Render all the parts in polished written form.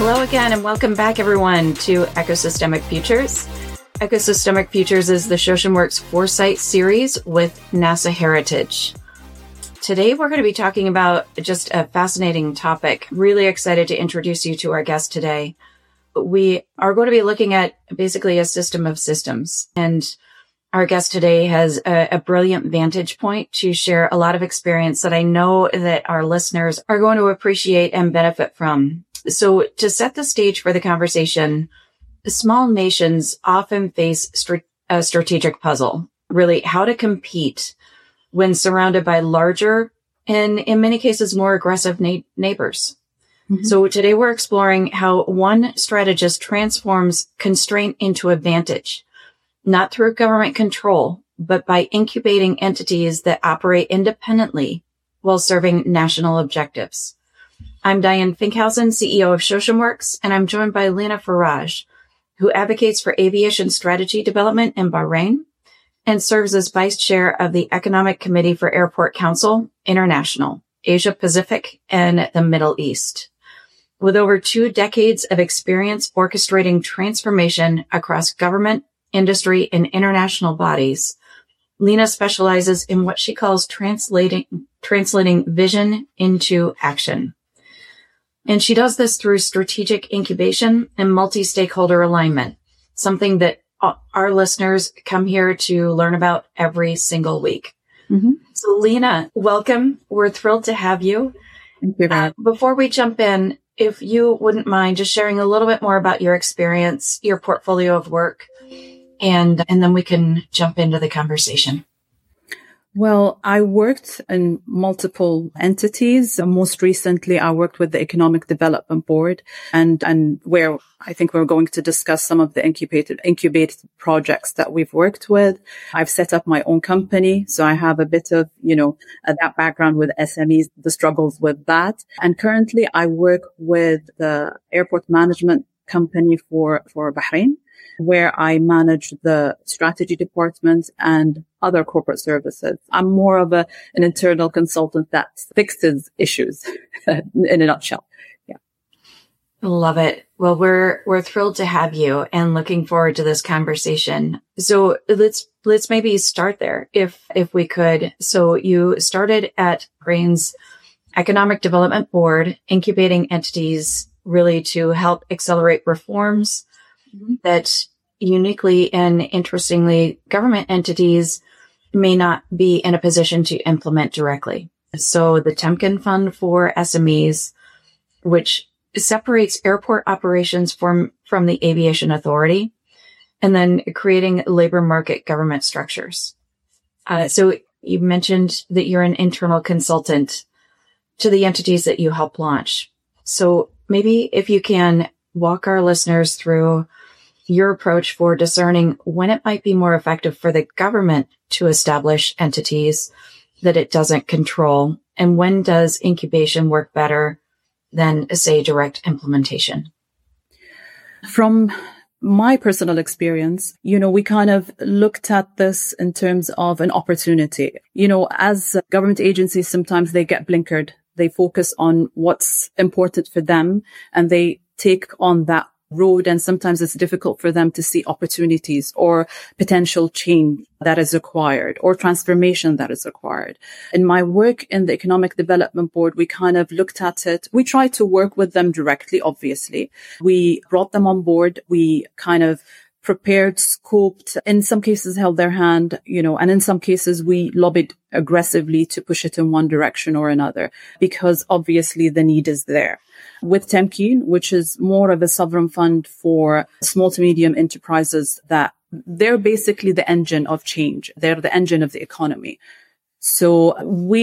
Hello again, and welcome back, everyone, to Ecosystemic Futures. Ecosystemic Futures is the ShoshenWorks Foresight series with NASA Heritage. Today, we're going to be talking about just a fascinating topic. Really excited to introduce you to our guest today. We are going to be looking at basically a system of systems, and our guest today has a brilliant vantage point to share a lot of experience that I know that our listeners are going to appreciate and benefit from. So to set the stage for the conversation, small nations often face a strategic puzzle, really how to compete when surrounded by larger and in many cases more aggressive neighbors. Mm-hmm. So today we're exploring how one strategist transforms constraint into advantage, not through government control, but by incubating entities that operate independently while serving national objectives. I'm Diane Finkhausen, CEO of ShoshenWorks, and I'm joined by Lina Faraj, who advocates for aviation strategy development in Bahrain and serves as vice chair of the Economic Committee for Airport Council International, Asia Pacific, and the Middle East. With over 2 decades of experience orchestrating transformation across government, industry, and international bodies, Lina specializes in what she calls translating vision into action. And she does this through strategic incubation and multi-stakeholder alignment, something that our listeners come here to learn about every single week. Mm-hmm. So Lina, welcome. We're thrilled to have you. Thank you. Before we jump in, if you wouldn't mind just sharing a little bit more about your experience, your portfolio of work, and then we can jump into the conversation. Well, I worked in multiple entities. Most recently, I worked with the Economic Development Board and where I think we're going to discuss some of the incubated projects that we've worked with. I've set up my own company. So I have a bit of, that background with SMEs, the struggles with that. And currently I work with the airport management company for Bahrain, where I manage the strategy department and other corporate services. I'm more of an internal consultant that fixes issues in a nutshell. Yeah. Love it. Well, we're thrilled to have you and looking forward to this conversation. So let's maybe start there if we could. So you started at Bahrain's Economic Development Board, incubating entities really to help accelerate reforms that uniquely and interestingly, government entities may not be in a position to implement directly. So the Temkin Fund for SMEs, which separates airport operations from the Aviation Authority, and then creating labor market government structures. So you mentioned that you're an internal consultant to the entities that you help launch. So maybe if you can walk our listeners through your approach for discerning when it might be more effective for the government to establish entities that it doesn't control, and when does incubation work better than, say, direct implementation? From my personal experience, we kind of looked at this in terms of an opportunity. As government agencies, sometimes they get blinkered. They focus on what's important for them and they take on that road, and sometimes it's difficult for them to see opportunities or potential change that is required or transformation that is required. In my work in the Economic Development Board, we kind of looked at it. We tried to work with them directly, obviously. We brought them on board. We kind of prepared, scoped, in some cases held their hand, and in some cases we lobbied aggressively to push it in one direction or another, because obviously the need is there. With Temkin, which is more of a sovereign fund for small to medium enterprises, that they're basically the engine of change. They're the engine of the economy. So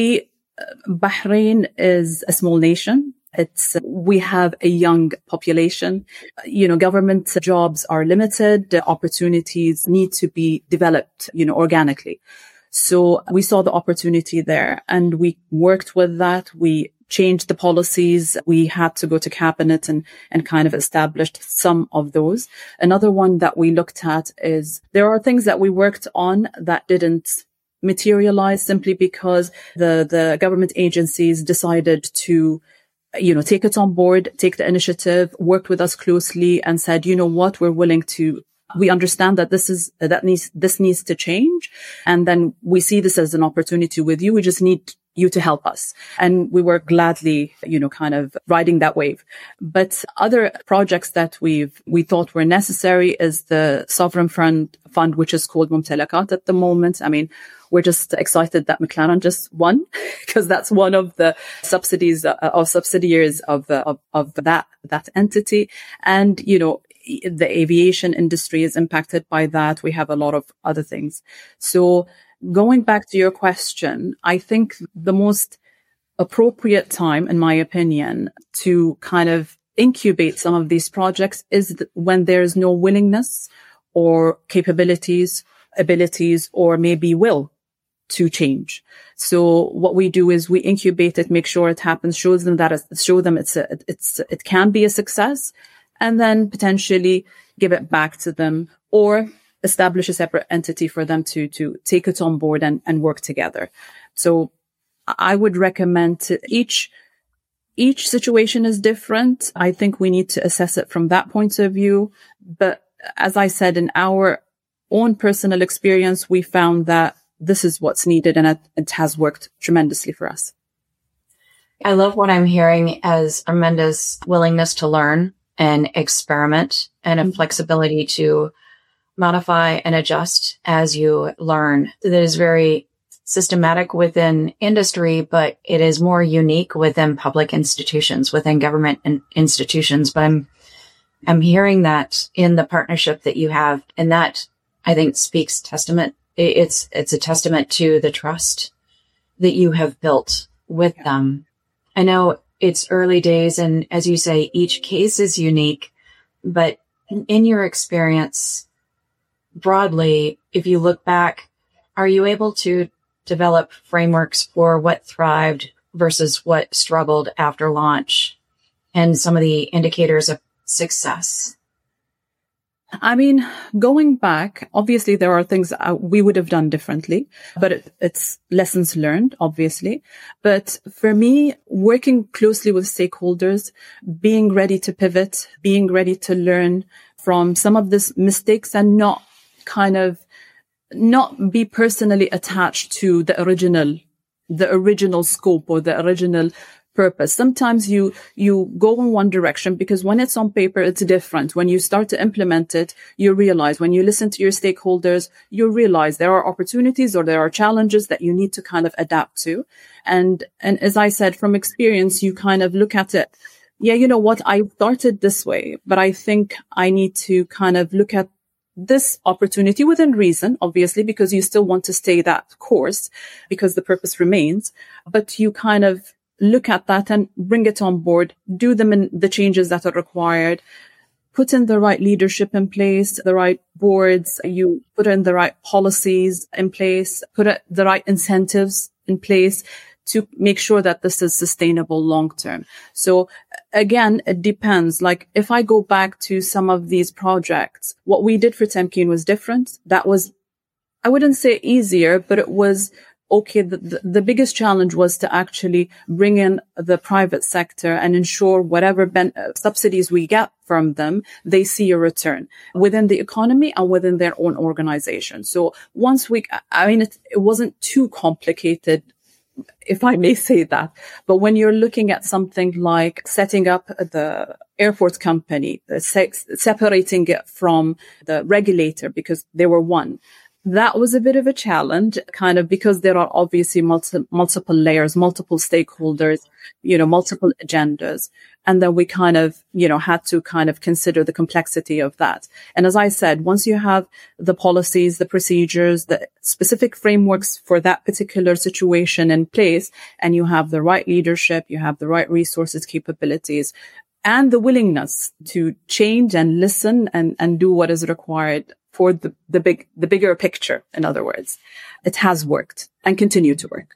Bahrain is a small nation. We have a young population. Government jobs are limited. The opportunities need to be developed, organically. So we saw the opportunity there and we worked with that. We changed the policies. We had to go to cabinet and kind of established some of those. Another one that we looked at is there are things that we worked on that didn't materialize simply because the government agencies decided to take it on board, take the initiative, worked with us closely and said, you know what, we understand that this needs to change. And then we see this as an opportunity with you. We just need you to help us. And we were gladly, kind of riding that wave. But other projects that we thought were necessary is the sovereign fund, which is called Mumtalakat at the moment. I mean, we're just excited that McLaren just won because that's one of the subsidiaries of that entity. And, the aviation industry is impacted by that. We have a lot of other things. So going back to your question, I think the most appropriate time, in my opinion, to kind of incubate some of these projects is when there's no willingness or capabilities, abilities, or maybe will to change. So what we do is we incubate it, make sure it happens, show them it can be a success, and then potentially give it back to them or establish a separate entity for them to take it on board and work together. So I would recommend each situation is different. I think we need to assess it from that point of view. But as I said, in our own personal experience, we found that this is what's needed and it has worked tremendously for us. I love what I'm hearing as tremendous willingness to learn and experiment and a flexibility to modify and adjust as you learn. That is very systematic within industry, but it is more unique within public institutions, within government institutions. But I'm hearing that in the partnership that you have, and that I think speaks testament. It's a testament to the trust that you have built with them. I know it's early days, and as you say, each case is unique, but in your experience, broadly, if you look back, are you able to develop frameworks for what thrived versus what struggled after launch and some of the indicators of success? I mean, going back, obviously there are things we would have done differently, but it's lessons learned, obviously. But for me, working closely with stakeholders, being ready to pivot, being ready to learn from some of these mistakes and not be personally attached to the original scope or the original purpose. Sometimes you go in one direction because when it's on paper, it's different. When you start to implement it, you realize, when you listen to your stakeholders, you realize there are opportunities or there are challenges that you need to kind of adapt to. And as I said, from experience, you kind of look at it. Yeah, you know what? I started this way, but I think I need to kind of look at this opportunity within reason, obviously, because you still want to stay that course because the purpose remains, but you kind of look at that and bring it on board, do them in the changes that are required, put in the right leadership in place, the right boards, you put in the right policies in place, the right incentives in place to make sure that this is sustainable long term. So again, it depends. Like if I go back to some of these projects, what we did for Temkeen was different. That was, I wouldn't say easier, but it was okay. The biggest challenge was to actually bring in the private sector and ensure whatever subsidies we get from them, they see a return within the economy and within their own organization. So once it wasn't too complicated, if I may say that. But when you're looking at something like setting up the airport company, separating it from the regulator because they were one, that was a bit of a challenge, kind of, because there are obviously multiple layers, multiple stakeholders, multiple agendas. And then we kind of, had to kind of consider the complexity of that. And as I said, once you have the policies, the procedures, the specific frameworks for that particular situation in place, and you have the right leadership, you have the right resources, capabilities, and the willingness to change and listen and do what is required for the bigger picture, in other words, it has worked and continue to work.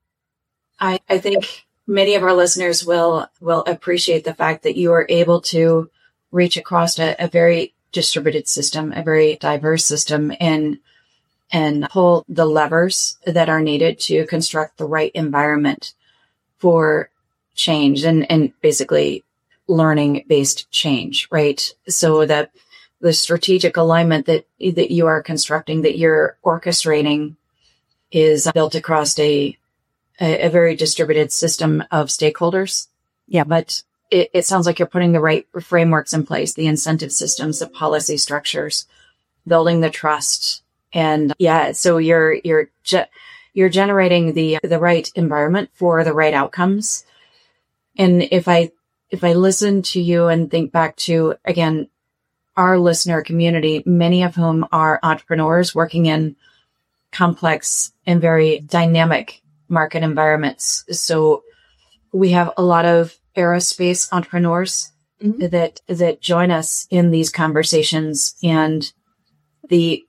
I think many of our listeners will appreciate the fact that you are able to reach across a very distributed system, a very diverse system, and pull the levers that are needed to construct the right environment for change and basically learning-based change, right? So that the strategic alignment that you are constructing, that you're orchestrating, is built across a very distributed system of stakeholders. Yeah. But it sounds like you're putting the right frameworks in place, the incentive systems, the policy structures, building the trust. And so you're generating the right environment for the right outcomes. And if I listen to you and think back to, again, our listener community, many of whom are entrepreneurs working in complex and very dynamic market environments. So we have a lot of aerospace entrepreneurs that join us in these conversations, and the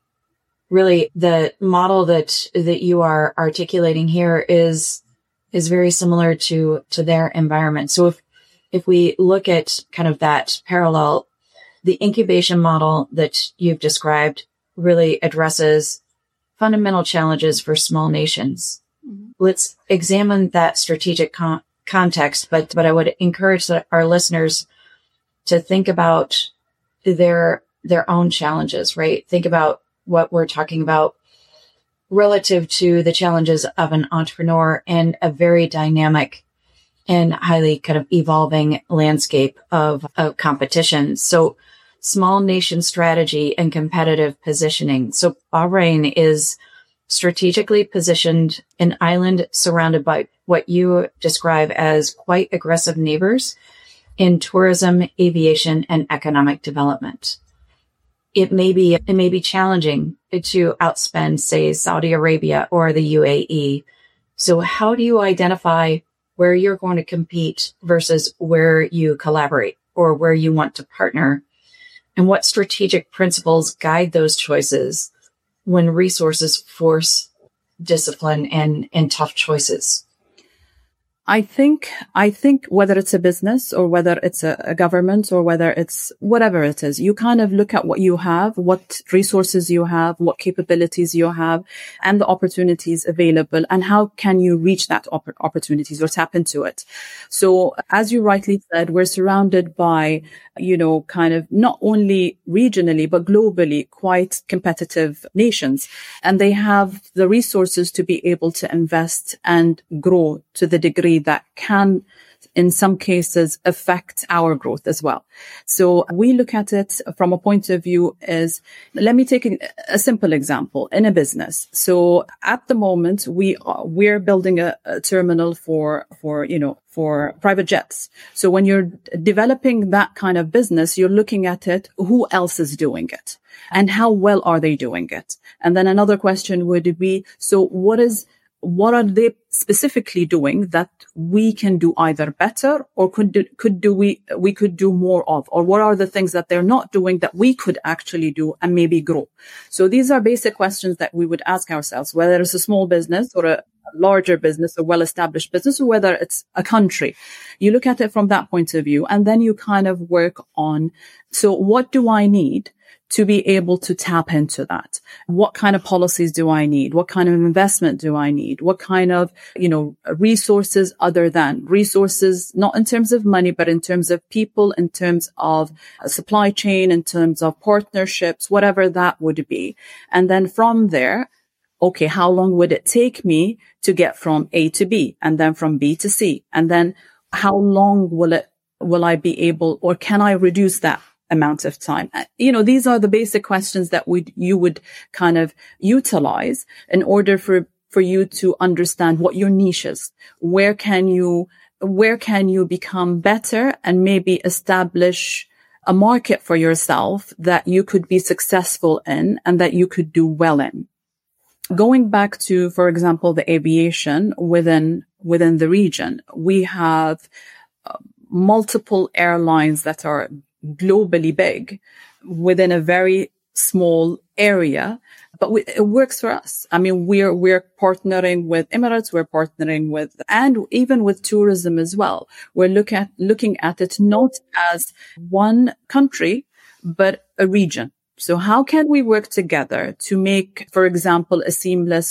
model that you are articulating here is very similar to their environment. So if we look at kind of that parallel, the incubation model that you've described really addresses fundamental challenges for small nations. Let's examine that strategic context, but I would encourage our listeners to think about their own challenges, right? Think about what we're talking about relative to the challenges of an entrepreneur and a very dynamic and highly kind of evolving landscape of competition. So small nation strategy and competitive positioning. So Bahrain is strategically positioned an island surrounded by what you describe as quite aggressive neighbors in tourism, aviation, and economic development. It may be challenging to outspend, say, Saudi Arabia or the UAE. So how do you identify where you're going to compete versus where you collaborate or where you want to partner? And what strategic principles guide those choices when resources force discipline and tough choices? I think whether it's a business or whether it's a government or whether it's whatever it is, you kind of look at what you have, what resources you have, what capabilities you have, and the opportunities available, and how can you reach that opportunities or tap into it. So as you rightly said, we're surrounded by, kind of not only regionally, but globally quite competitive nations. And they have the resources to be able to invest and grow to the degree that can, in some cases, affect our growth as well. So we look at it from a point of view let me take a simple example in a business. So at the moment, we're building a terminal for private jets. So when you're developing that kind of business, you're looking at it, who else is doing it and how well are they doing it? And then another question would be, so what are they specifically doing that we can do either better or we could do more of? Or what are the things that they're not doing that we could actually do and maybe grow? So these are basic questions that we would ask ourselves, whether it's a small business or a larger business, a well-established business, or whether it's a country. You look at it from that point of view, and then you kind of work on, so what do I need to be able to tap into that? What kind of policies do I need? What kind of investment do I need? What kind of, resources other than resources, not in terms of money, but in terms of people, in terms of supply chain, in terms of partnerships, whatever that would be. And then from there, okay, how long would it take me to get from A to B and then from B to C? And then how long will I be able, or can I reduce that amount of time? These are the basic questions that you would kind of utilize in order for you to understand what your niche is. Where can you become better and maybe establish a market for yourself that you could be successful in and that you could do well in? Going back to, for example, the aviation within the region, we have multiple airlines that are globally big within a very small area, but it works for us. I mean, we're partnering with Emirates, we're partnering with, and even with tourism as well. We're looking at it not as one country, but a region. So how can we work together to make, for example, a seamless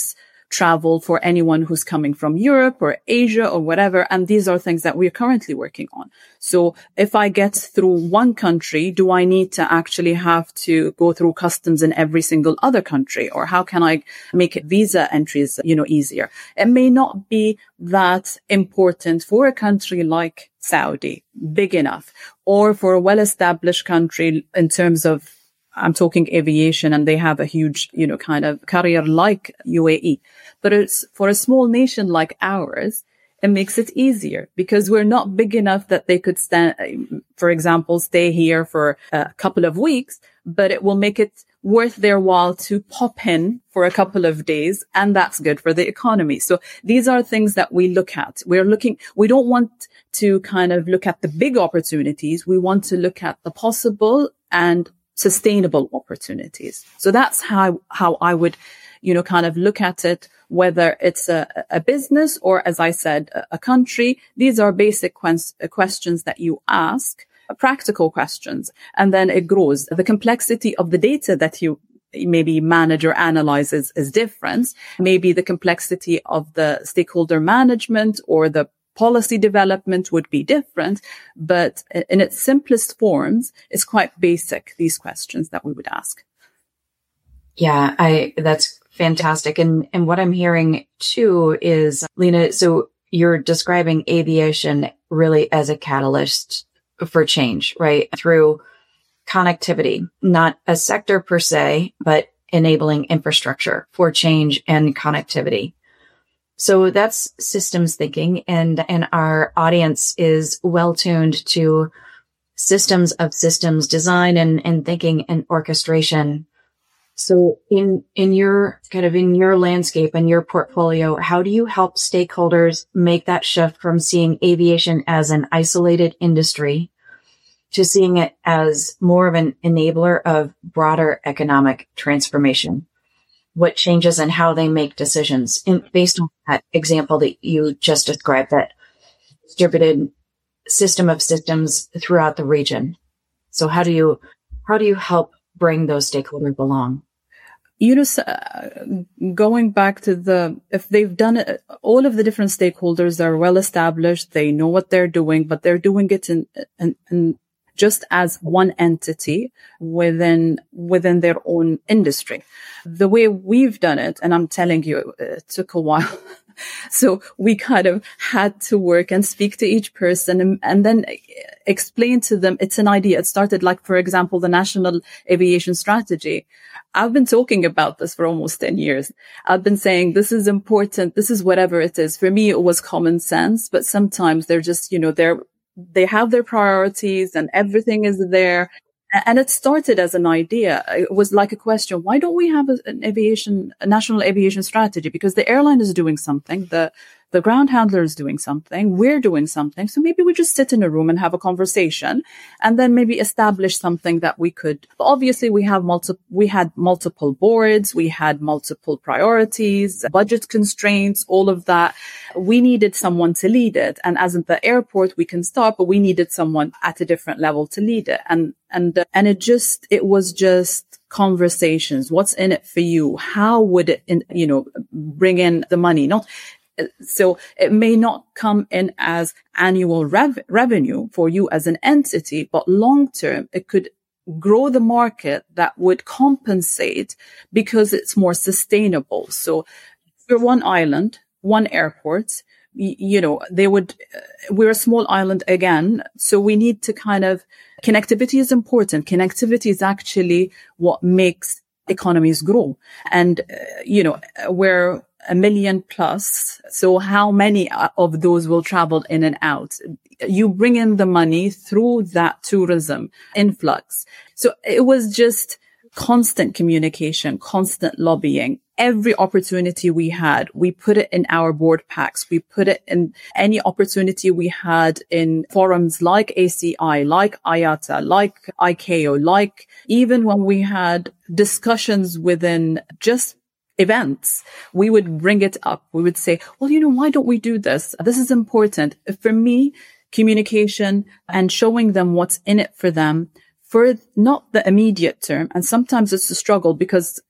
travel for anyone who's coming from Europe or Asia or whatever. And these are things that we're currently working on. So if I get through one country, do I need to actually have to go through customs in every single other country? Or how can I make visa entries, easier? It may not be that important for a country like Saudi, big enough, or for a well-established country in terms of, I'm talking aviation, and they have a huge, kind of career like UAE. But it's for a small nation like ours, it makes it easier because we're not big enough that they could for example, stay here for a couple of weeks, but it will make it worth their while to pop in for a couple of days. And that's good for the economy. So these are things that we look at. We don't want to kind of look at the big opportunities. We want to look at the possible and sustainable opportunities. So that's how I would, kind of look at it, whether it's a business or, as I said, a country. These are basic questions that you ask, practical questions, and then it grows. The complexity of the data that you maybe manage or analyze is different. Maybe the complexity of the stakeholder management or the policy development would be different, but in its simplest forms, it's quite basic, these questions that we would ask. Yeah, that's fantastic. And what I'm hearing too is, Lina, so you're describing aviation really as a catalyst for change, right? Through connectivity, not a sector per se, but enabling infrastructure for change and connectivity. So that's systems thinking, and our audience is well tuned to systems of systems design and thinking and orchestration. So in your landscape and your portfolio, how do you help stakeholders make that shift from seeing aviation as an isolated industry to seeing it as more of an enabler of broader economic transformation? What changes and how they make decisions based on that example that you just described, that distributed system of systems throughout the region. So how do you help bring those stakeholders along? Going back to if they've done it, all of the different stakeholders are well established. They know what they're doing, but they're doing it in just as one entity within their own industry. The way we've done it, and I'm telling you, it took a while. So we kind of had to work and speak to each person and then explain to them it's an idea. It started like, for example, the National Aviation Strategy. I've been talking about this for almost 10 years. I've been saying this is important. This is whatever it is. For me, it was common sense, but sometimes they're just, they have their priorities and everything is there. And it started as an idea. It was like a question. Why don't we have a national aviation strategy? Because the airline is doing something. The ground handler is doing something. We're doing something. So maybe we just sit in a room and have a conversation and then maybe establish something that we could. But obviously we had multiple boards. We had multiple priorities, budget constraints, all of that. We needed someone to lead it. And as at the airport, we can start, but we needed someone at a different level to lead it. And it was just conversations. What's in it for you? How would it, bring in the money? So it may not come in as annual revenue for you as an entity, but long term, it could grow the market that would compensate because it's more sustainable. So for one island, one airport, we're a small island again. So we need to connectivity is important. Connectivity is actually what makes economies grow. And, we're 1 million plus. So how many of those will travel in and out? You bring in the money through that tourism influx. So it was just constant communication, constant lobbying. Every opportunity we had, we put it in our board packs. We put it in any opportunity we had in forums like ACI, like IATA, like ICAO, like even when we had discussions within just events, we would bring it up. We would say, well, why don't we do this? This is important. For me, communication and showing them what's in it for them for not the immediate term. And sometimes it's a struggle because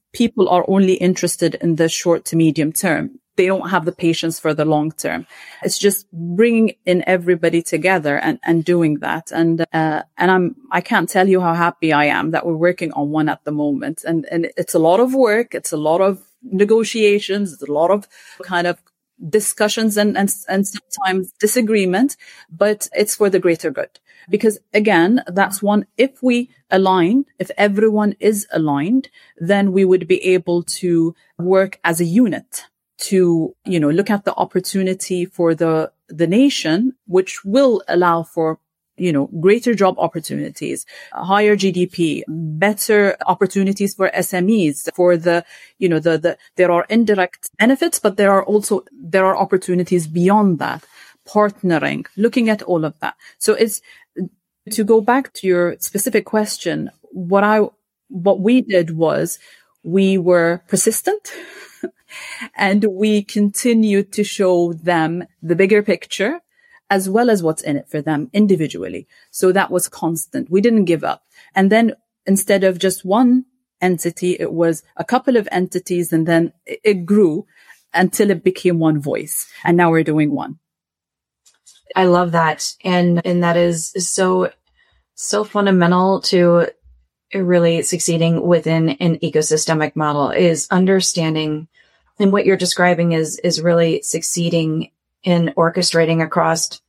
people are only interested in the short to medium term. They don't have the patience for the long term. It's just bringing in everybody together and doing that. And I can't tell you how happy I am that we're working on one at the moment. And it's a lot of work. It's a lot of negotiations. It's a lot of kind of discussions and sometimes disagreement, but it's for the greater good. Because again, that's one, if we align, if everyone is aligned, then we would be able to work as a unit to, look at the opportunity for the nation, which will allow for, greater job opportunities, higher GDP, better opportunities for SMEs, for there are indirect benefits, but there are opportunities beyond that, partnering, looking at all of that. So it's, to go back to your specific question, what we did was we were persistent and we continued to show them the bigger picture as well as what's in it for them individually. So that was constant. We didn't give up. And then instead of just one entity, it was a couple of entities, and then it grew until it became one voice. And now we're doing one. I love that. And that is so fundamental to really succeeding within an ecosystemic model, is understanding, and what you're describing is really succeeding in orchestrating across,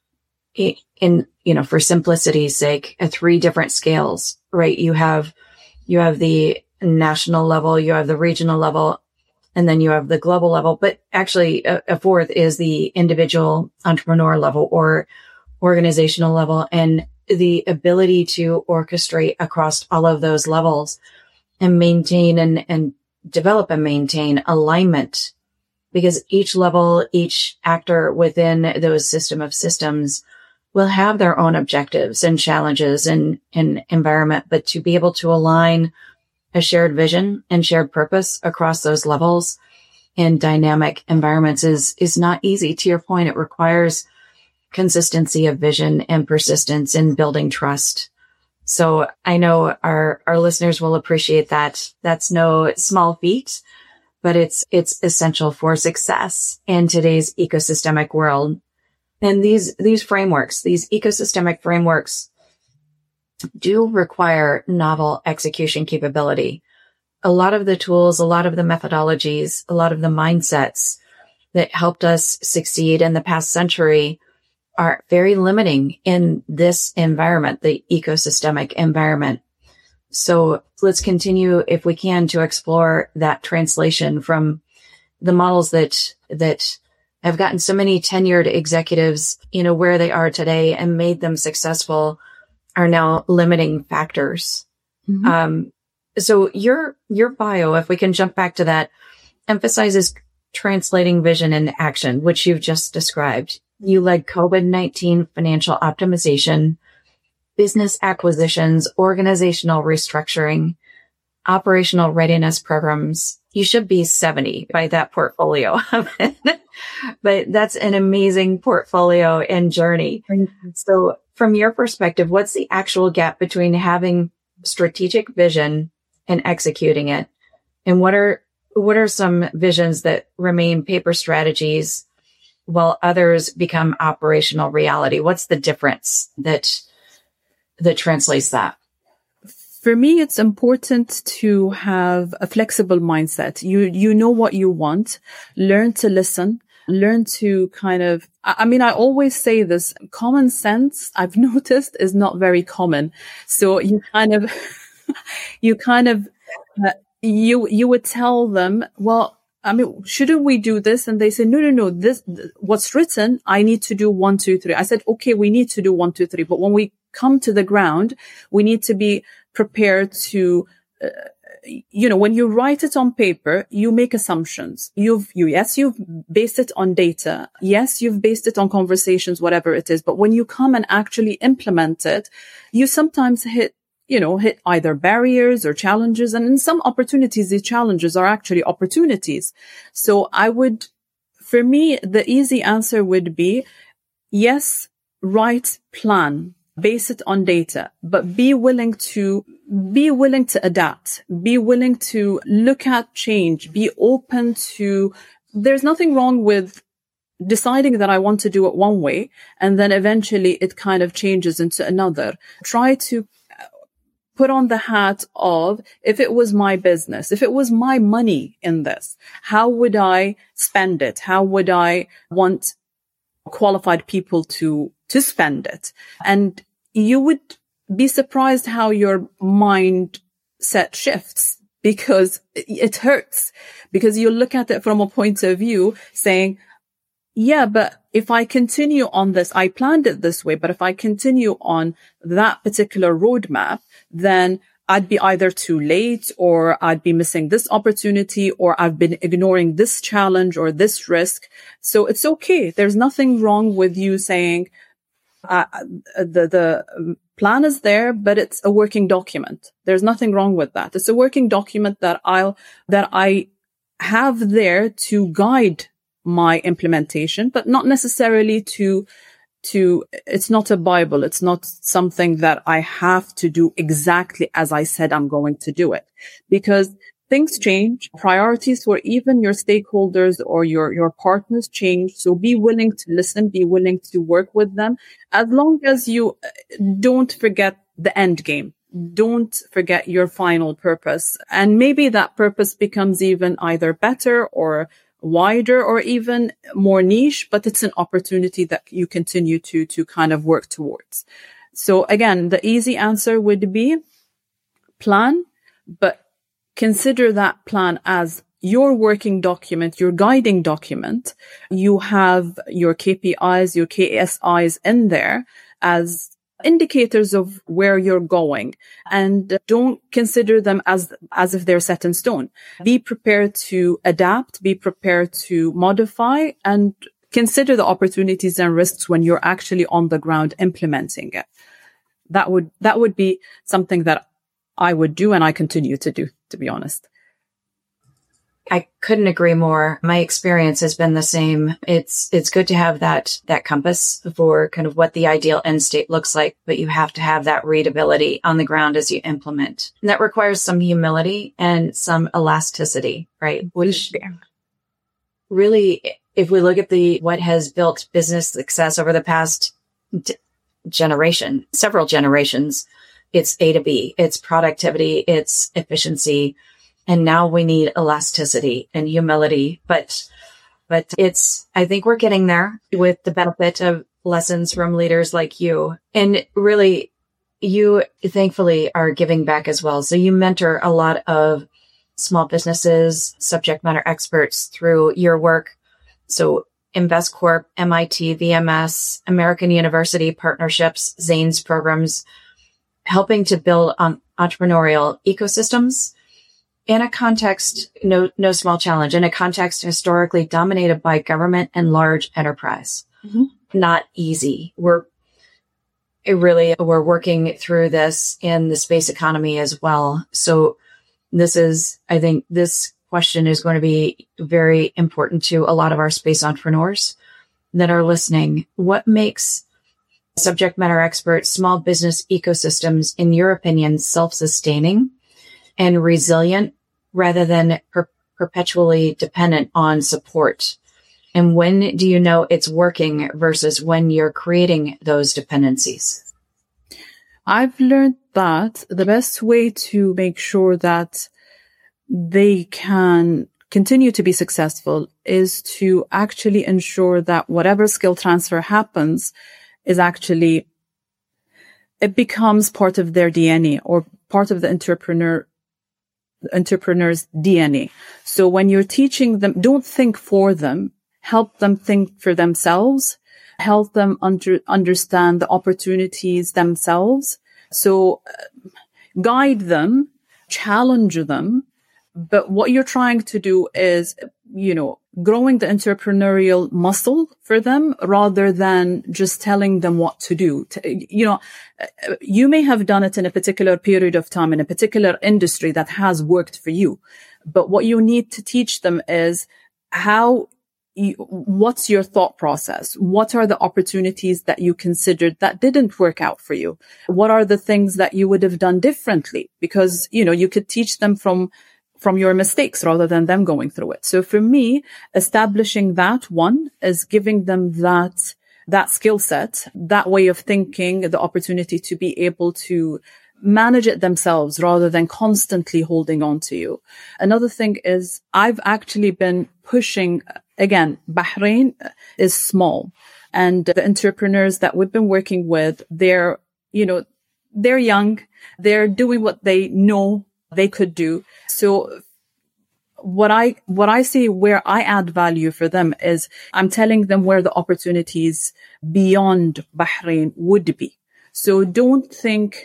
for simplicity's sake, 3 different scales, right? You have the national level, you have the regional level, and then you have the global level. But actually a 4th is the individual entrepreneur level or organizational level, and the ability to orchestrate across all of those levels and maintain and develop and maintain alignment, because each level, each actor within those system of systems will have their own objectives and challenges and environment, but to be able to align a shared vision and shared purpose across those levels in dynamic environments is not easy. To your point, it requires consistency of vision and persistence in building trust. So I know our listeners will appreciate that. That's no small feat, but it's essential for success in today's ecosystemic world. And these frameworks, these ecosystemic frameworks, do require novel execution capability. A lot of the tools, a lot of the methodologies, a lot of the mindsets that helped us succeed in the past century are very limiting in this environment, the ecosystemic environment. So let's continue, if we can, to explore that translation from the models that have gotten so many tenured executives, where they are today and made them successful, are now limiting factors. Mm-hmm. So your bio, if we can jump back to that, emphasizes translating vision into action, which you've just described. You led COVID-19 financial optimization, business acquisitions, organizational restructuring, operational readiness programs. You should be 70 by that portfolio. But that's an amazing portfolio and journey. So from your perspective, what's the actual gap between having strategic vision and executing it? And what are some visions that remain paper strategies while others become operational reality? What's the difference that translates that? For me, it's important to have a flexible mindset. You know what you want, learn to listen, learn to I always say this, common sense, I've noticed, is not very common. So you would tell them, well, shouldn't we do this? And they say, no, this, what's written, I need to do 1, 2, 3. I said, okay, we need to do 1, 2, 3. But when we come to the ground, we need to be prepared to, when you write it on paper, you make assumptions. You've based it on data. Yes, you've based it on conversations, whatever it is. But when you come and actually implement it, you sometimes hit either barriers or challenges. And in some opportunities, these challenges are actually opportunities. So for me, the easy answer would be, yes, write plan. base it on data, but be willing to adapt, be willing to look at change, be open to, there's nothing wrong with deciding that I want to do it one way, and then eventually it kind of changes into another. Try to put on the hat of, if it was my business, if it was my money in this, how would I spend it? How would I want qualified people to spend it? And you would be surprised how your mindset shifts, because it hurts, because you look at it from a point of view saying, yeah, but if I continue on this, I planned it this way, but if I continue on that particular roadmap, then I'd be either too late, or I'd be missing this opportunity, or I've been ignoring this challenge or this risk. So it's okay. There's nothing wrong with you saying, the plan is there, but it's a working document. There's nothing wrong with that. It's a working document that I have there to guide my implementation, but not necessarily to, it's not a Bible. It's not something that I have to do exactly as I said I'm going to do it, because things change. Priorities for even your stakeholders or your partners change. So be willing to listen, be willing to work with them, as long as you don't forget the end game. Don't forget your final purpose. And maybe that purpose becomes even either better or wider or even more niche, but it's an opportunity that you continue to kind of work towards. So again, the easy answer would be plan, but consider that plan as your working document, your guiding document. You have your KPIs, your KSIs in there as indicators of where you're going, and don't consider them as if they're set in stone. Be prepared to adapt, be prepared to modify, and consider the opportunities and risks when you're actually on the ground implementing it. That would be something that I would do, and I continue to do, to be honest. I couldn't agree more. My experience has been the same. It's good to have that compass for kind of what the ideal end state looks like, but you have to have that readability on the ground as you implement. And that requires some humility and some elasticity, right? Which really, if we look at what has built business success over the past several generations, it's A to B, it's productivity, it's efficiency. And now we need elasticity and humility, but I think we're getting there with the benefit of lessons from leaders like you. And really, you thankfully are giving back as well. So you mentor a lot of small businesses, subject matter experts through your work. So InvestCorp, MIT, VMS, American University partnerships, Zane's programs, helping to build on entrepreneurial ecosystems in a context, no small challenge, in a context historically dominated by government and large enterprise. Mm-hmm. Not easy. We're working through this in the space economy as well. So I think this question is going to be very important to a lot of our space entrepreneurs that are listening. What makes subject matter experts, small business ecosystems, in your opinion, self-sustaining and resilient rather than perpetually dependent on support? And when do you know it's working versus when you're creating those dependencies? I've learned that the best way to make sure that they can continue to be successful is to actually ensure that whatever skill transfer happens is actually, it becomes part of their DNA or part of the entrepreneur's DNA. So when you're teaching them, don't think for them, help them think for themselves, help them understand the opportunities themselves. So guide them, challenge them. But what you're trying to do is, growing the entrepreneurial muscle for them rather than just telling them what to do. You may have done it in a particular period of time in a particular industry that has worked for you. But what you need to teach them is how what's your thought process? What are the opportunities that you considered that didn't work out for you? What are the things that you would have done differently? Because, you could teach them from your mistakes rather than them going through it. So for me, establishing that one is giving them that skill set, that way of thinking, the opportunity to be able to manage it themselves rather than constantly holding on to you. Another thing is I've actually been pushing, again, Bahrain is small, and the entrepreneurs that we've been working with, they're young, they're doing what they know they could do. So what I see where I add value for them is I'm telling them where the opportunities beyond Bahrain would be. So don't think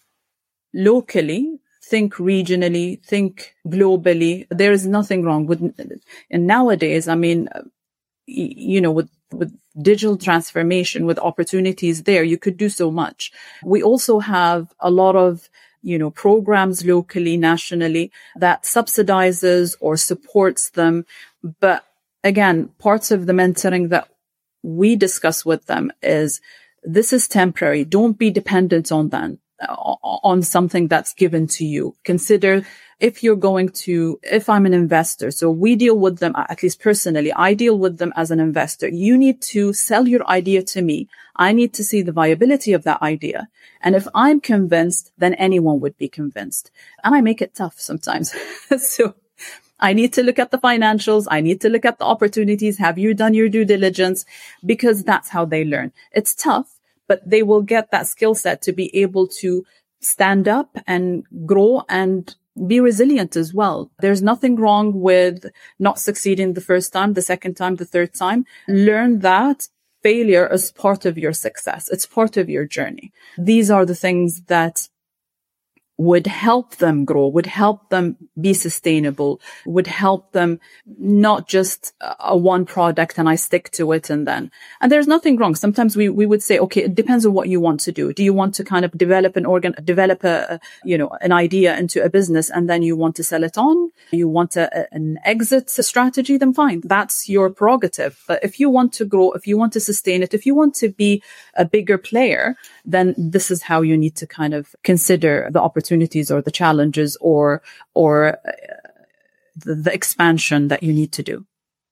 locally, think regionally, think globally. There is nothing wrong with, and nowadays, I mean, with digital transformation, with opportunities there, you could do so much. We also have a lot of, programs locally, nationally that subsidizes or supports them. But again, parts of the mentoring that we discuss with them is this is temporary. Don't be dependent on that. On something that's given to you. Consider if I'm an investor. So we deal with them, at least personally, I deal with them as an investor. You need to sell your idea to me. I need to see the viability of that idea. And if I'm convinced, then anyone would be convinced. And I make it tough sometimes. So I need to look at the financials. I need to look at the opportunities. Have you done your due diligence? Because that's how they learn. It's tough, but they will get that skill set to be able to stand up and grow and be resilient as well. There's nothing wrong with not succeeding the first time, the second time, the third time. Learn that failure is part of your success. It's part of your journey. These are the things that would help them grow, would help them be sustainable, would help them not just a one product and I stick to it and there's nothing wrong. Sometimes we would say, okay, it depends on what you want to do. Do you want to kind of develop an idea into a business and then you want to sell it on? You want an exit strategy? Then fine. That's your prerogative. But if you want to grow, if you want to sustain it, if you want to be a bigger player, then this is how you need to kind of consider the opportunities or the challenges or the expansion that you need to do.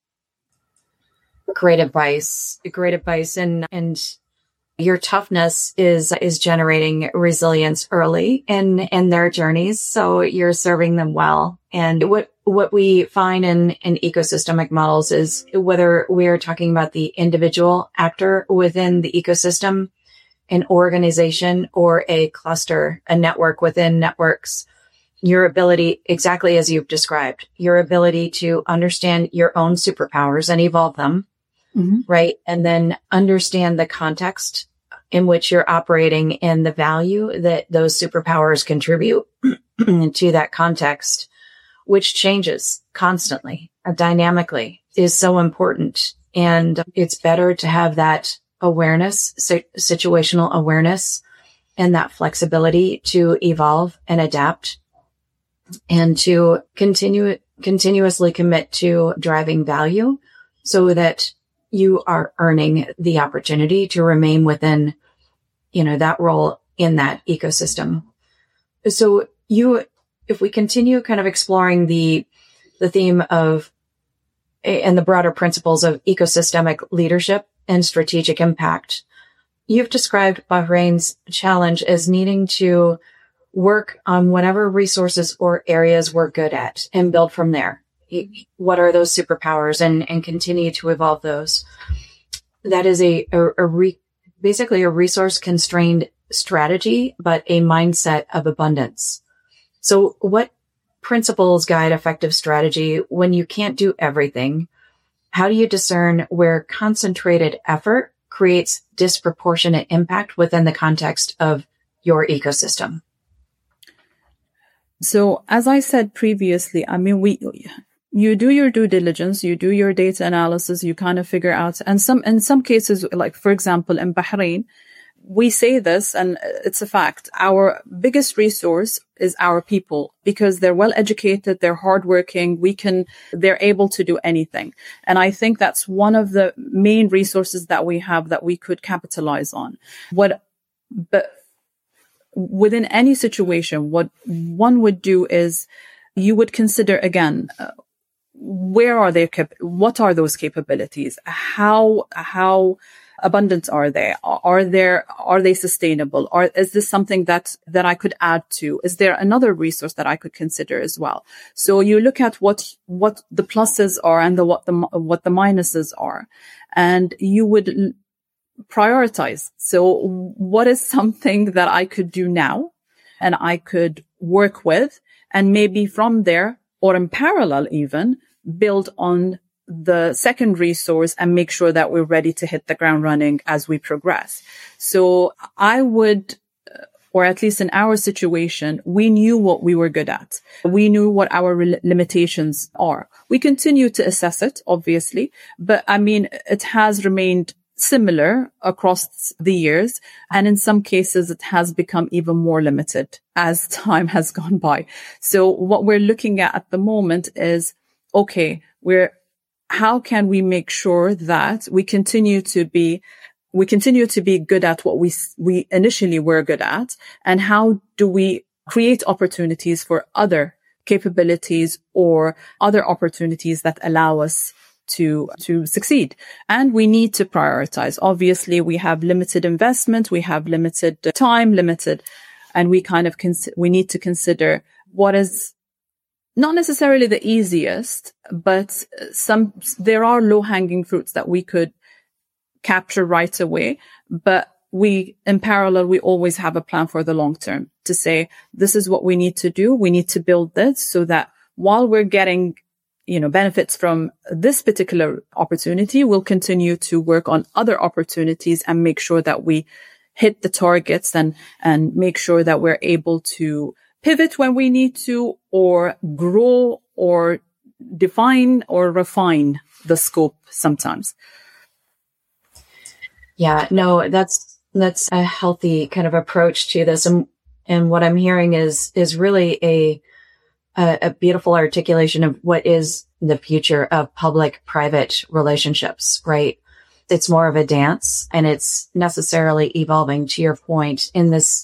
Great advice. And your toughness is generating resilience early in their journeys. So you're serving them well. And what we find in ecosystemic models is whether we're talking about the individual actor within the ecosystem, an organization, or a cluster, a network within networks, your ability, exactly as you've described, your ability to understand your own superpowers and evolve them, right? And then understand the context in which you're operating and the value that those superpowers contribute to that context, which changes constantly, dynamically, is so important. And it's better to have that awareness, situational awareness, and that flexibility to evolve and adapt and to continuously commit to driving value so that you are earning the opportunity to remain within, that role in that ecosystem. So if we continue kind of exploring the theme of and the broader principles of ecosystemic leadership and strategic impact, you've described Bahrain's challenge as needing to work on whatever resources or areas we're good at and build from there. What are those superpowers and continue to evolve those? That is basically a resource constrained strategy, but a mindset of abundance. So what principles guide effective strategy when you can't do everything? How do you discern where concentrated effort creates disproportionate impact within the context of your ecosystem? So as I said previously, I mean, you do your due diligence, you do your data analysis, you kind of figure out, and in some cases, like for example, in Bahrain, we say this, and it's a fact. Our biggest resource is our people, because they're well educated, they're hardworking, they're able to do anything. And I think that's one of the main resources that we have that we could capitalize on. But within any situation, what one would do is you would consider again, what are those capabilities? How abundant are they? Are they sustainable? Is this something that I could add to? Is there another resource that I could consider as well? So you look at what the pluses are and what the minuses are, and you would prioritize. So what is something that I could do now and I could work with, and maybe from there, or in parallel even, build on the second resource and make sure that we're ready to hit the ground running as we progress. So I would, or at least in our situation, we knew what we were good at. We knew what our limitations are. We continue to assess it, obviously, but I mean, it has remained similar across the years. And in some cases, it has become even more limited as time has gone by. So what we're looking at the moment is, okay, how can we make sure that we continue to be good at what we initially were good at? And how do we create opportunities for other capabilities or other opportunities that allow us to succeed? And we need to prioritize. Obviously, we have limited investment, we have limited time, and we need to consider what is not necessarily the easiest, but there are low-hanging fruits that we could capture right away. But in parallel, we always have a plan for the long term to say, this is what we need to do. We need to build this so that while we're getting, benefits from this particular opportunity, we'll continue to work on other opportunities and make sure that we hit the targets and make sure that we're able to pivot when we need to, or grow or define or refine the scope sometimes. Yeah, no, that's a healthy kind of approach to this. And what I'm hearing is really a beautiful articulation of what is the future of public-private relationships, right? It's more of a dance, and it's necessarily evolving, to your point, in this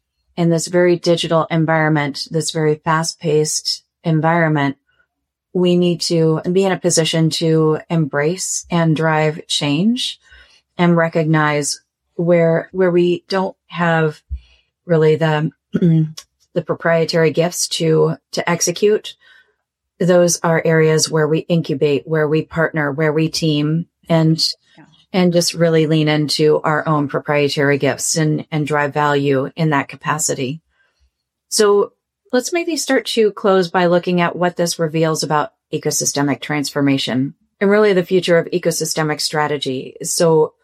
very digital environment, this very fast-paced environment. We need to be in a position to embrace and drive change and recognize where we don't have really the proprietary gifts to execute. Those are areas where we incubate, where we partner, where we team, and just really lean into our own proprietary gifts and drive value in that capacity. So let's maybe start to close by looking at what this reveals about ecosystemic transformation and really the future of ecosystemic strategy. So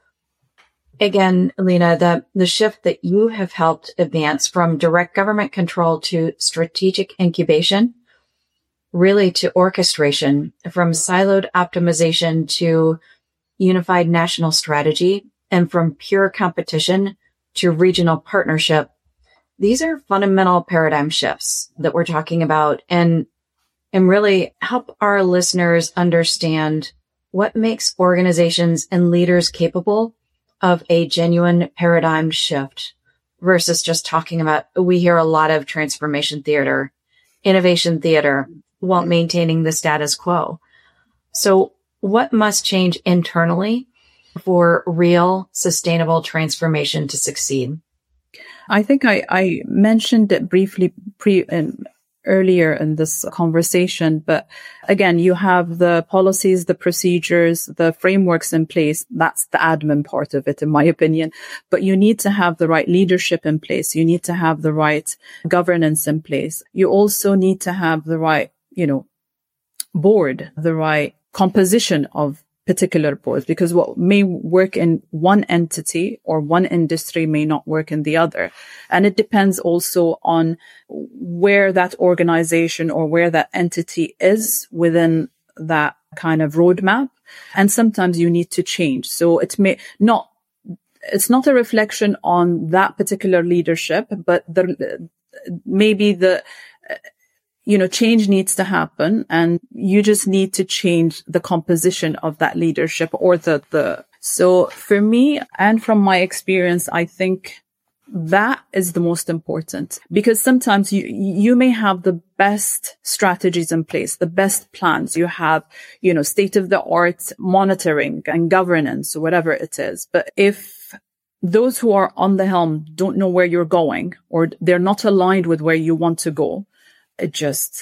again, Lina, the shift that you have helped advance from direct government control to strategic incubation, really to orchestration, from siloed optimization to unified national strategy, and from pure competition to regional partnership. These are fundamental paradigm shifts that we're talking about, and really help our listeners understand what makes organizations and leaders capable of a genuine paradigm shift versus just talking about, we hear a lot of transformation theater, innovation theater, while maintaining the status quo. So what must change internally for real sustainable transformation to succeed? I think I mentioned it briefly earlier in this conversation, but again, you have the policies, the procedures, the frameworks in place. That's the admin part of it, in my opinion. But you need to have the right leadership in place. You need to have the right governance in place. You also need to have the right, board, the right composition of particular boards, because what may work in one entity or one industry may not work in the other. And it depends also on where that organization or where that entity is within that kind of roadmap. And sometimes you need to change. So it may not, it's not a reflection on that particular leadership, but change needs to happen, and you just need to change the composition of that leadership or so for me and from my experience, I think that is the most important, because sometimes you may have the best strategies in place, the best plans. You have, state of the art monitoring and governance or whatever it is. But if those who are on the helm don't know where you're going, or they're not aligned with where you want to go, it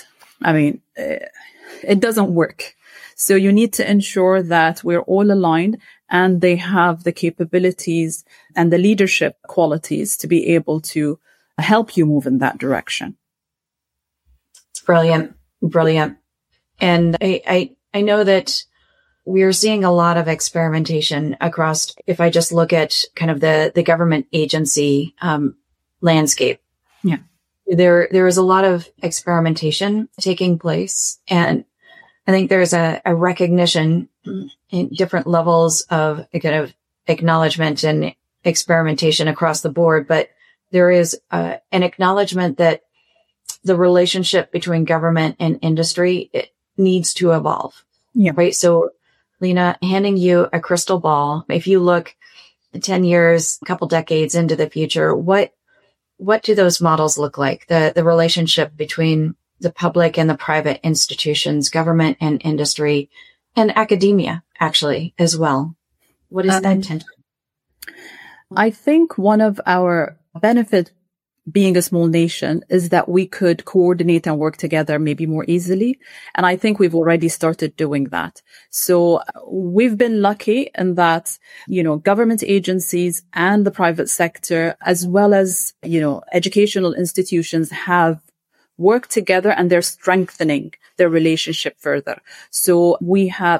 doesn't work. So you need to ensure that we're all aligned and they have the capabilities and the leadership qualities to be able to help you move in that direction. It's brilliant. Brilliant. And I know that we're seeing a lot of experimentation across, if I just look at kind of the government agency landscape. Yeah. There is a lot of experimentation taking place, and I think there's a recognition in different levels of a kind of acknowledgement and experimentation across the board. But there is an acknowledgement that the relationship between government and industry, it needs to evolve. Yeah. Right. So, Lena, handing you a crystal ball, if you look 10 years, a couple decades into the future, what do those models look like? The relationship between the public and the private institutions, government and industry, and academia, actually, as well. What is that tension? I think one of our benefits being a small nation is that we could coordinate and work together maybe more easily. And I think we've already started doing that. So we've been lucky in that, government agencies and the private sector, as well as, educational institutions have worked together, and they're strengthening their relationship further. So we have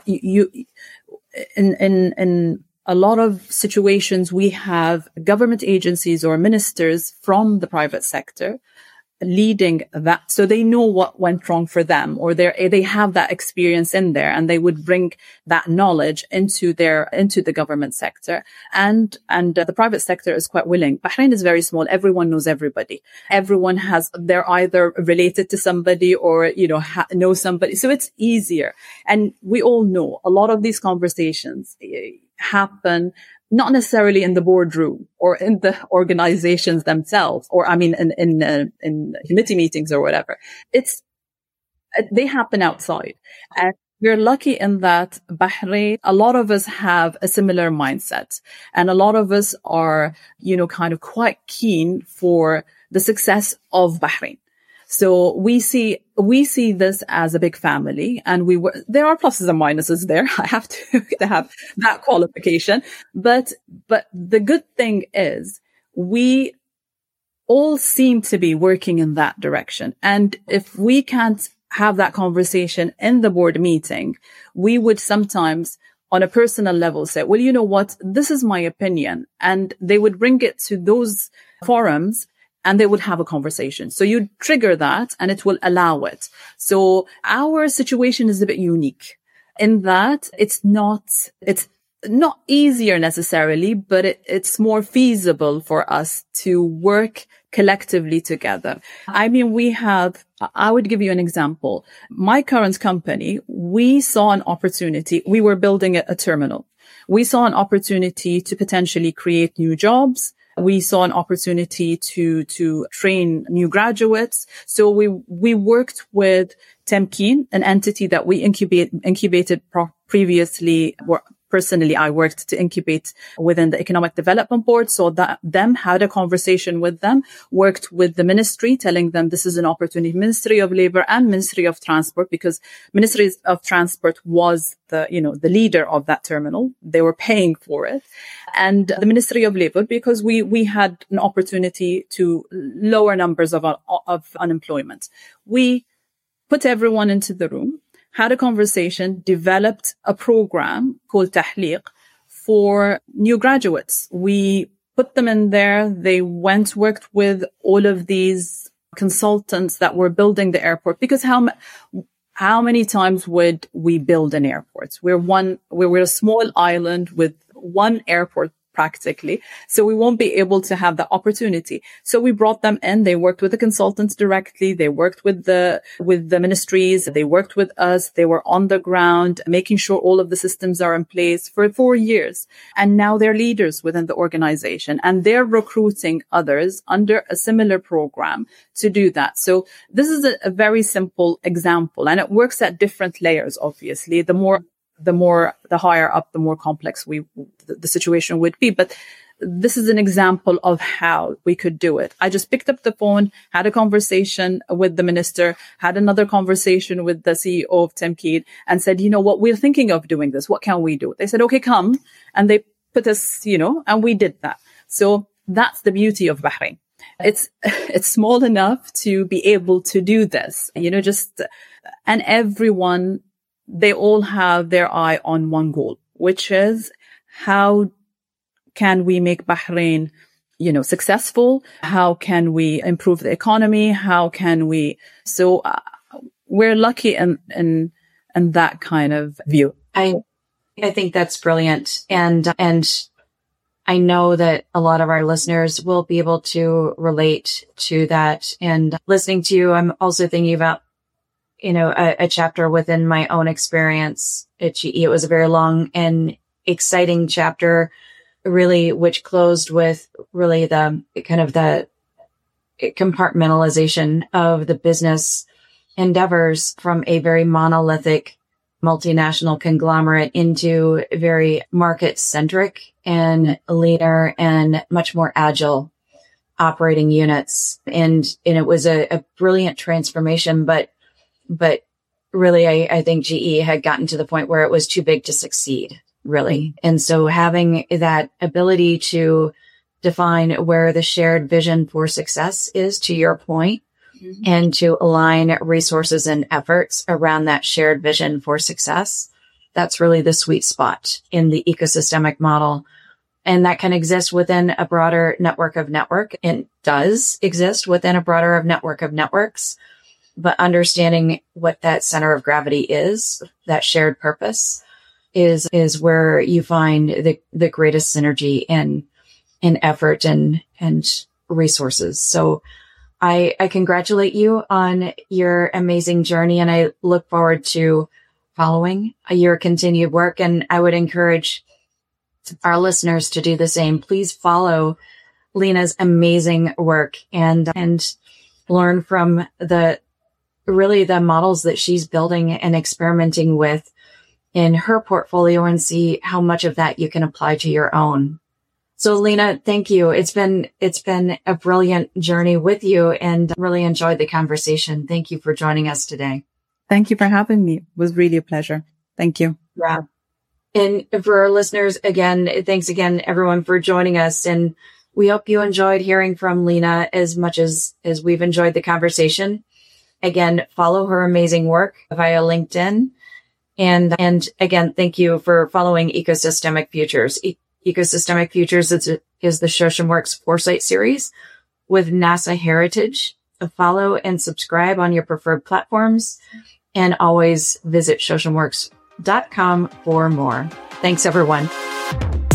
in a lot of situations, we have government agencies or ministers from the private sector leading that. So they know what went wrong for them, or they have that experience in there, and they would bring that knowledge into the government sector. And the private sector is quite willing. Bahrain is very small. Everyone knows everybody. They're either related to somebody or, know somebody. So it's easier. And we all know a lot of these conversations happen not necessarily in the boardroom or in the organizations themselves, or in committee meetings or whatever. They happen outside. And we're lucky in that Bahrain, a lot of us have a similar mindset, and a lot of us are, kind of quite keen for the success of Bahrain. So we see this as a big family, and there are pluses and minuses there. I have to have that qualification. But the good thing is we all seem to be working in that direction. And if we can't have that conversation in the board meeting, we would sometimes on a personal level say, well, you know what? This is my opinion. And they would bring it to those forums, and they would have a conversation. So you trigger that, and it will allow it. So our situation is a bit unique in that it's not easier necessarily, but it's more feasible for us to work collectively together. I would give you an example. My current company, we saw an opportunity. We were building a terminal. We saw an opportunity to potentially create new jobs. We saw an opportunity to train new graduates. So we worked with Temkeen, an entity that we incubated previously. Personally, I worked to incubate within the Economic Development Board. So had a conversation with them, worked with the ministry, telling them this is an opportunity, Ministry of Labor and Ministry of Transport, because Ministry of Transport was the leader of that terminal. They were paying for it. And the Ministry of Labor, because we had an opportunity to lower numbers of unemployment. We put everyone into the room, had a conversation, developed a program called Tahliq for new graduates. We put them in there. They worked with all of these consultants that were building the airport, because how many times would we build an airport? We're a small island with one airport practically. So we won't be able to have the opportunity. So we brought them in. They worked with the consultants directly. They worked with the ministries. They worked with us. They were on the ground, making sure all of the systems are in place for 4 years. And now they're leaders within the organization, and they're recruiting others under a similar program to do that. So this is a very simple example, and it works at different layers. Obviously, the higher up, the more complex the situation would be. But this is an example of how we could do it. I just picked up the phone, had a conversation with the minister, had another conversation with the CEO of Temkeed, and said, you know what, we're thinking of doing this. What can we do? They said, okay, come. And they put us, and we did that. So that's the beauty of Bahrain. It's small enough to be able to do this, and everyone, they all have their eye on one goal, which is how can we make Bahrain, successful? How can we improve the economy? How can we? So we're lucky in that kind of view. I think that's brilliant. And I know that a lot of our listeners will be able to relate to that. And listening to you, I'm also thinking about a chapter within my own experience at GE. It was a very long and exciting chapter, really, which closed with really the kind of the compartmentalization of the business endeavors from a very monolithic multinational conglomerate into very market centric and leaner and much more agile operating units. And it was a brilliant transformation, but really, I think GE had gotten to the point where it was too big to succeed, really. And so having that ability to define where the shared vision for success is, to your point, and to align resources and efforts around that shared vision for success, that's really the sweet spot in the ecosystemic model. And that can exist within a broader network of network, and does exist within a broader network of networks. But understanding what that center of gravity is, that shared purpose, is where you find the greatest synergy in effort and resources. So I congratulate you on your amazing journey, and I look forward to following your continued work. And I would encourage our listeners to do the same. Please follow Lina's amazing work and learn from the models that she's building and experimenting with in her portfolio, and see how much of that you can apply to your own. So Lina, thank you. It's been a brilliant journey with you, and really enjoyed the conversation. Thank you for joining us today. Thank you for having me. It was really a pleasure. Thank you. Yeah. And for our listeners, again, thanks again, everyone, for joining us. And we hope you enjoyed hearing from Lina as much as we've enjoyed the conversation. Again, follow her amazing work via LinkedIn. And again, thank you for following Ecosystemic Futures. Ecosystemic Futures is the ShoshamWorks Foresight series with NASA Heritage. Follow and subscribe on your preferred platforms, and always visit ShoshamWorks.com for more. Thanks, everyone.